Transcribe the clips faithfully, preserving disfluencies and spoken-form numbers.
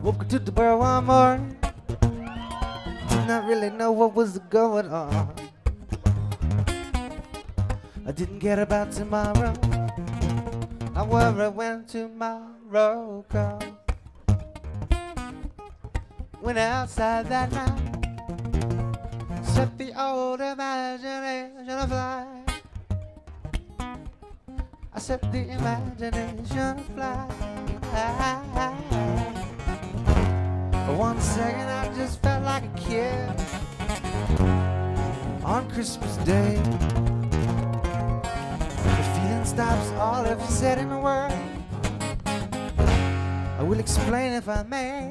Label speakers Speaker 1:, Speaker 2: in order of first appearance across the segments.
Speaker 1: Woke up to the bar one morning, did not really know what was going on. I didn't care about tomorrow, not worry when tomorrow comes. Went outside that night, set the old imagination afly. I set the imagination afly. For one second I just felt like a kid on Christmas Day. The feeling stops all if you said in a word. I will explain if I may.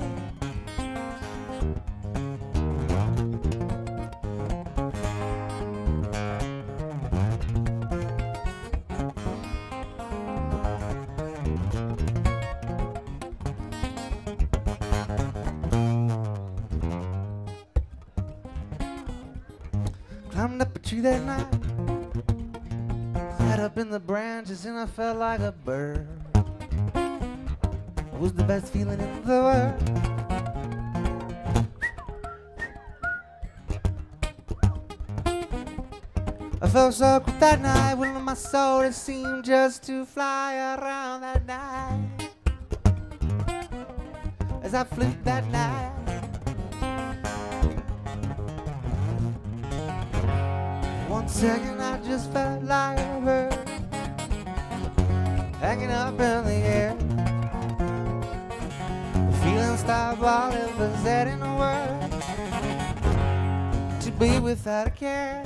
Speaker 1: Climbed up a tree that night, sat up in the branches and I felt like a bird. It was the best feeling in the world. I felt so good that night, when my soul it seemed just to fly around that night. As I flew that night, one second I just felt like a bird hanging up in the air. The feeling stopped all it was said in a word, to be without a care.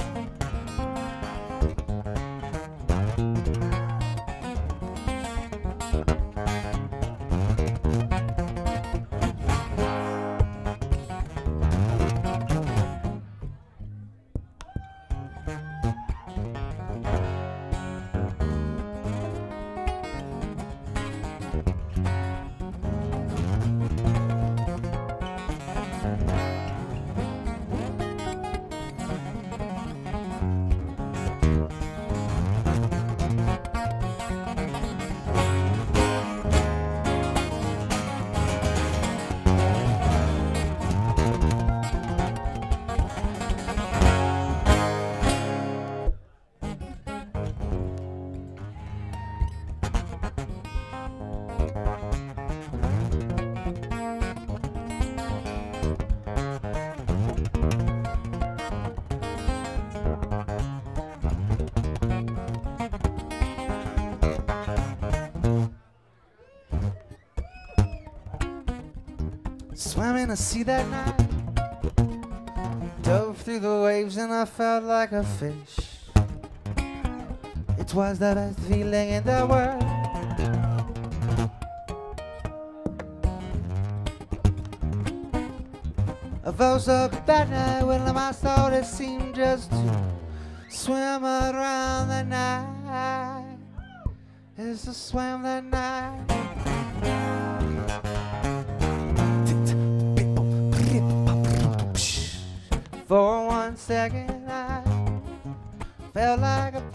Speaker 1: Swam in the sea that night, dove through the waves and I felt like a fish. It was the best feeling in the world. I felt so good that night, when my soul it seemed just to swim around the night. It's to swim that night. For one second I felt like a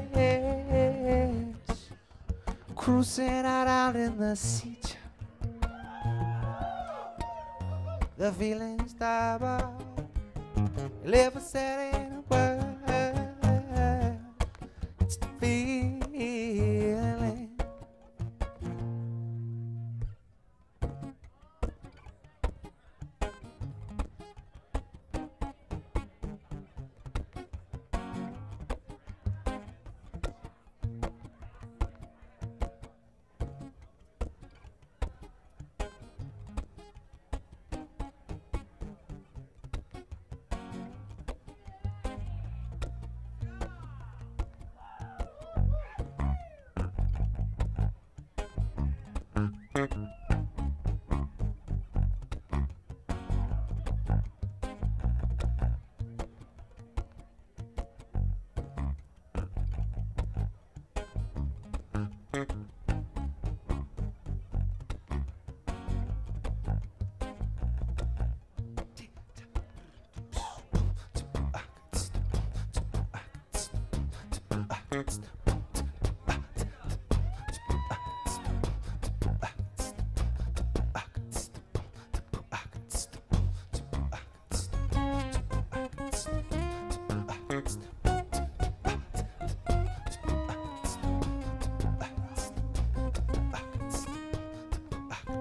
Speaker 1: fish cruising out, out in the sea. The feeling stopped all, never said in a word. It's the feeling.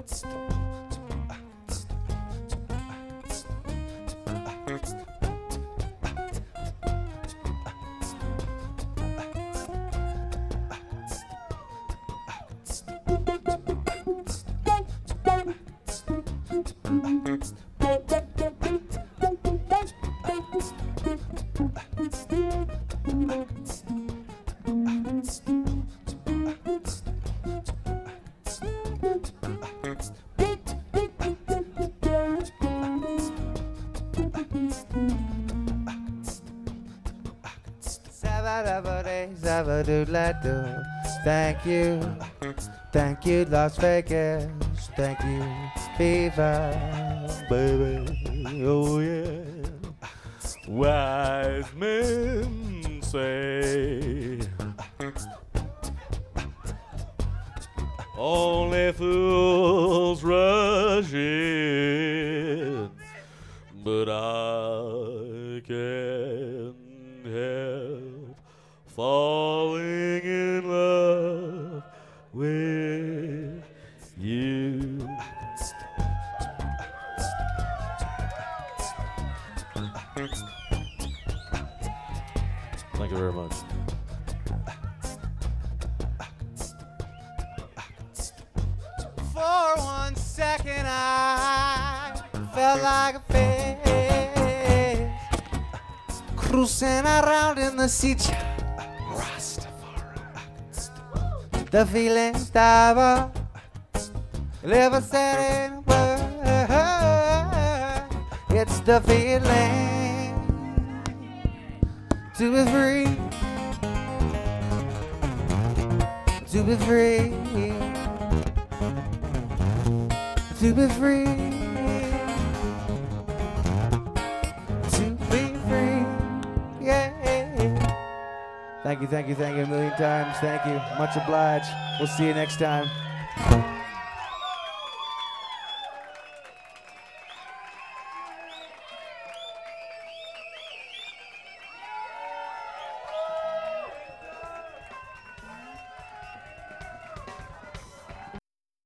Speaker 1: Thank you, thank you, Las Vegas. Thank you, Viva, baby. Oh yeah.
Speaker 2: Wise men say only fools rush in, but I can't help falling in love with you. Thank you very much.
Speaker 1: For one second I felt like a fish cruising around in the sea. The feeling stava never said a word. It's the feeling to be free, to be free, to be free, to be free, yeah. Thank you, thank you, thank you a million times. Thank you. Much obliged. We'll see you next time.